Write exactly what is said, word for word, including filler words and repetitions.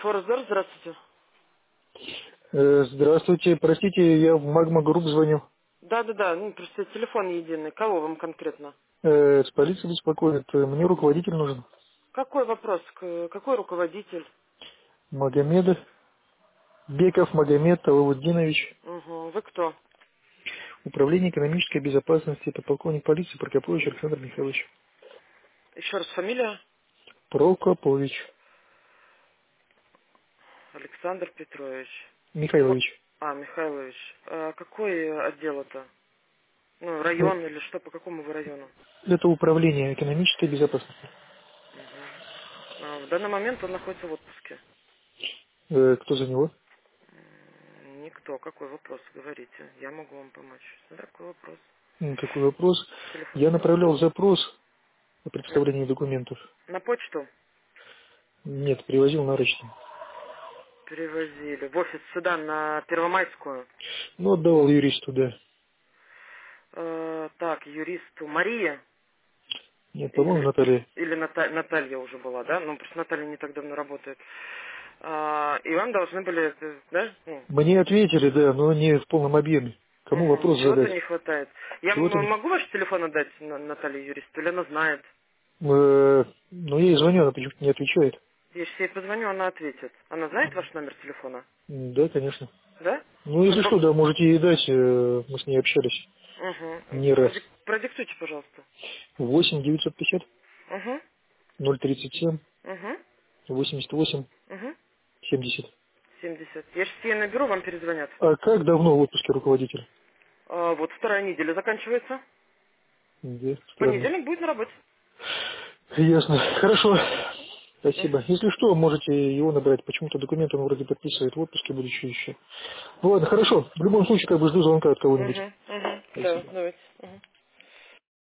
Форестдор, здравствуйте. Э, Здравствуйте, простите, я в Магма Групп звоню. Да-да-да, ну, просто телефон единый. Кого вам конкретно? Э, С полиции беспокоит. Э, Мне руководитель нужен. Какой вопрос? К- Какой руководитель? Магомед, Беков Магомед Алаудинович, Угу. Вы кто? Управление экономической безопасности, подполковник полиции Прокопович Александр Михайлович. Еще раз фамилия? Прокопович Александр Петрович. М- Михайлович. А, Михайлович. А какой отдел это? Ну, Ну, район или что? По какому вы району? это управление экономической безопасности. Угу. А, в данный момент он находится в отпуске. Э, Кто за него? М, Никто. Какой вопрос? Говорите. Я могу вам помочь. Да, какой вопрос? М, Такой вопрос. Телефон. Я направлял запрос о На, представлении документов. на почту Нет, привозил нарочно. перевозили. В офис сюда, на Первомайскую. Ну, отдавал юристу, да. Э, так, юристу Мария Нет, по-моему, или, Наталья. или Ната- Наталья уже была, да? Ну, просто Наталья не так давно работает. А, и вам должны были, э, да? Ну, Мне ответили, да, но не в полном объеме. Кому угу. вопрос Чего-то задать? не хватает. Я м- Чего-то не... могу ваш телефон отдать на- Наталье юристу, или она знает? Э, ну, я ей звоню, она почему-то не отвечает. Если я ей позвоню, она ответит. Она знает ваш номер телефона? М, Да, конечно. Да? Ну, Ну, если по- что, да, можете ей дать, э, мы с ней общались Угу. не раз. Продик- продиктуйте, пожалуйста. восемь девятьсот пятьдесят Угу. ноль тридцать семь Угу. восемьдесят восемь Угу. семьдесят. семьдесят. Я сейчас ее наберу, вам перезвонят. А как давно в отпуске руководитель? А, вот вторая неделя заканчивается. Да, В странно. понедельник будет на работе. Ясно. Хорошо. Мгм. Спасибо. Если что, можете его набрать. Почему-то документ он вроде подписывает в отпуске будучи еще. Ну ладно, хорошо. В любом случае, как бы жду звонка от кого-нибудь. Угу, угу. Да, Спасибо. давайте. Угу.